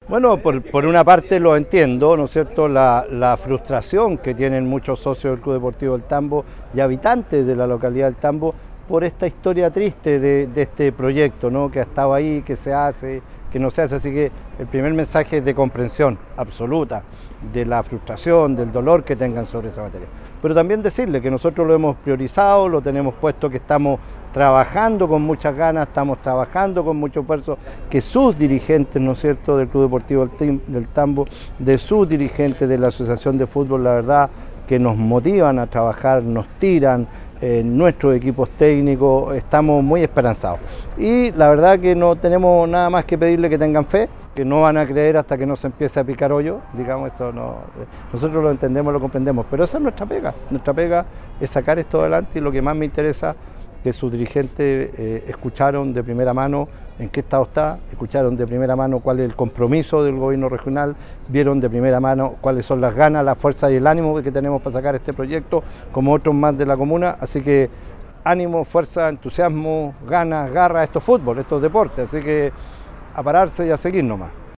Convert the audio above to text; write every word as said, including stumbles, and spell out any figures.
Bueno, por, por una parte lo entiendo, ¿no es cierto?, la, la frustración que tienen muchos socios del Club Deportivo El Tambo y habitantes de la localidad del Tambo por esta historia triste de, de este proyecto, ¿no?, que ha estado ahí, que se hace, que no se hace. Así que el primer mensaje es de comprensión absoluta de la frustración, del dolor que tengan sobre esa materia. Pero también decirle que nosotros lo hemos priorizado, lo tenemos puesto, que estamos trabajando con muchas ganas, estamos trabajando con mucho esfuerzo, que sus dirigentes, ¿no es cierto?, del Club Deportivo del Tambo, de sus dirigentes de la Asociación de Fútbol, la verdad, que nos motivan a trabajar, nos tiran, eh, nuestros equipos técnicos, estamos muy esperanzados. Y la verdad que no tenemos nada más que pedirle que tengan fe, que no van a creer hasta que no se empiece a picar hoyo, digamos, eso no, nosotros lo entendemos, lo comprendemos, pero esa es nuestra pega, nuestra pega es sacar esto adelante. Y lo que más me interesa, que sus dirigentes eh, escucharon de primera mano en qué estado está, escucharon de primera mano cuál es el compromiso del gobierno regional, vieron de primera mano cuáles son las ganas, la fuerza y el ánimo que tenemos para sacar este proyecto, como otros más de la comuna. Así que ánimo, fuerza, entusiasmo, ganas, garra, esto es fútbol, esto es deporte, así que a pararse y a seguir nomás.